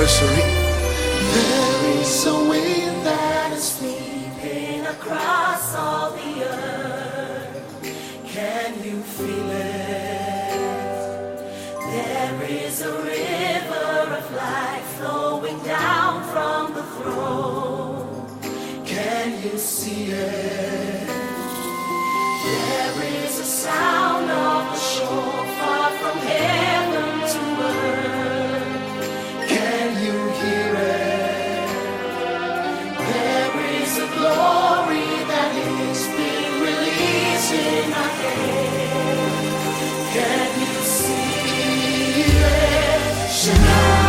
serene. There is a wind that is sweeping across all the earth. Can you feel it? There is a river of life flowing down from the throne. Can you see it? There is a sound of the shofar from heaven to earth. Can you hear it? There is a glory that is being released in our head. Can you see it? Shine.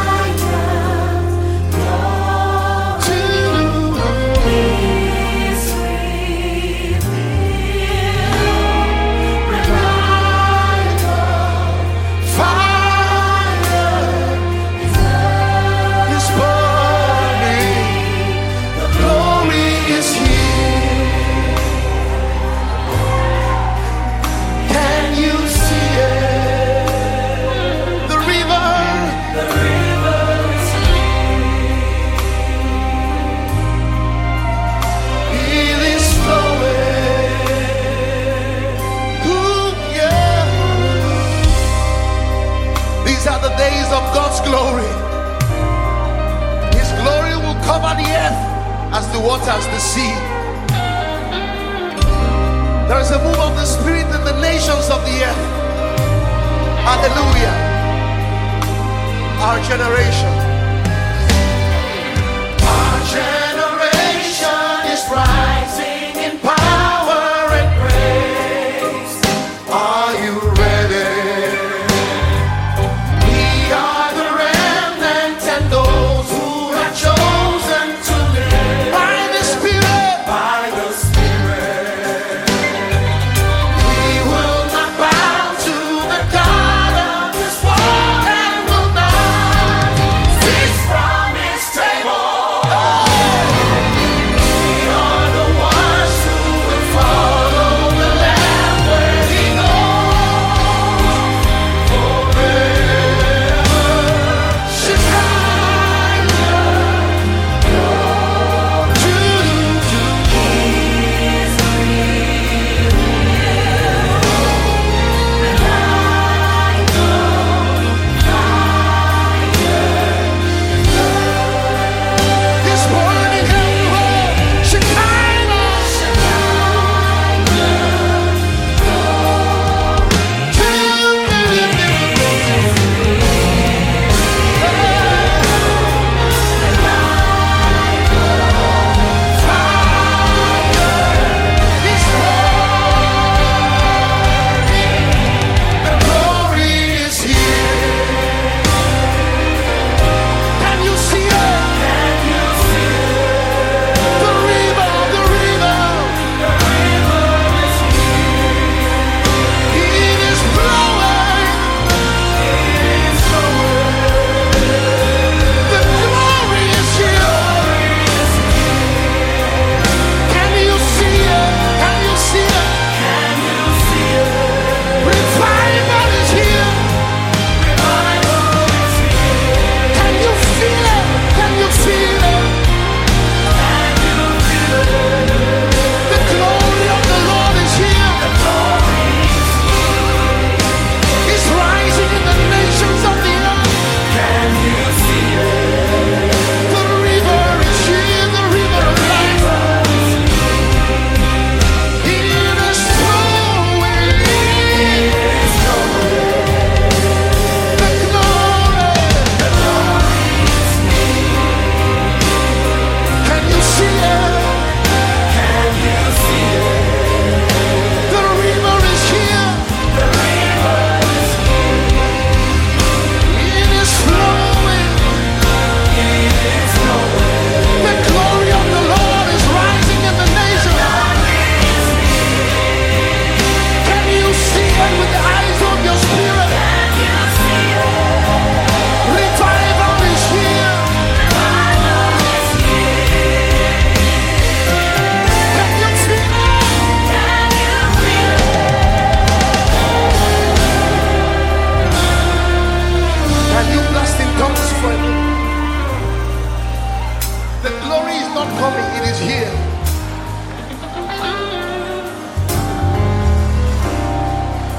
Glory. His glory will cover the earth as the waters the sea. There is a move of the Spirit in the nations of the earth. Hallelujah. Our generation is rising in power and grace. Are you ready? See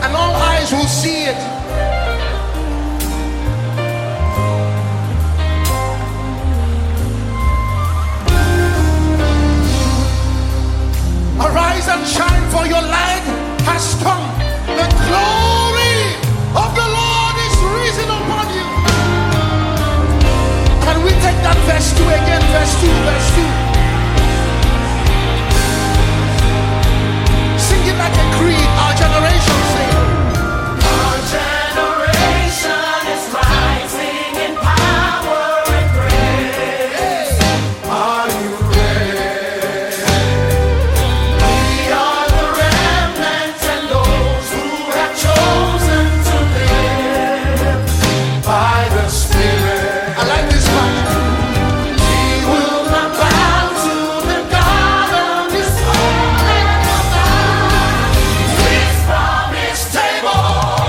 and all eyes will see it. Arise and shine, for your light has come. The glory of the Lord is risen upon you. Can we take that verse 2 again? Verse 2, verse 2. Sing it like a creed. Our generation sing. Our generation is rising in power and grace. Are you ready? We are the remnant and those who have chosen to live by the Spirit. I like this part. We will not bow to the God of this world and of God. His promised table.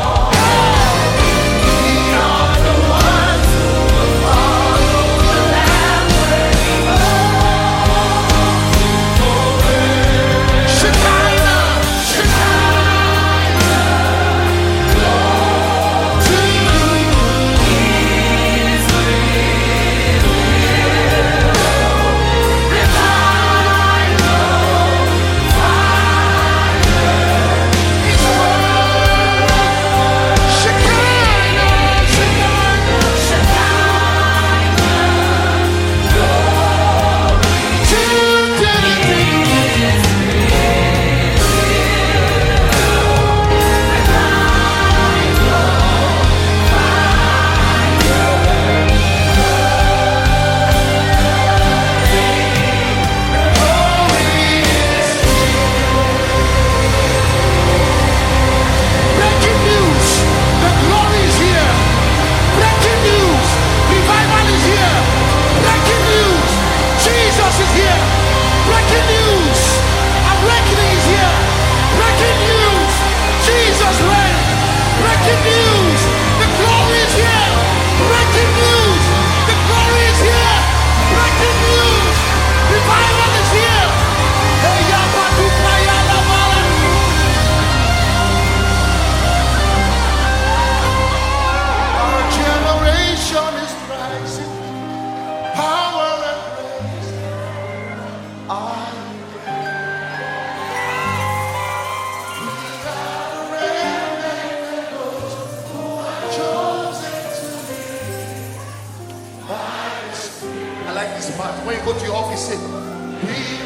We are the ones who will follow the Lamb where he goes. Shekinah, Shekinah, Lord, to you is breaking news. The glory is here. Breaking news. Revival is here. Breaking news. Jesus is here. Breaking news. Awakening is here. Breaking news. Jesus reigns. Breaking news. The glory is here. Breaking news. The glory is here. Breaking news. Revival is here. Hey, Yabatu Payala Mala. Our generation is rising, power and praise. Are you ready? Those who are chosen to live by the Spirit. I like this part. When you go to your office, say, we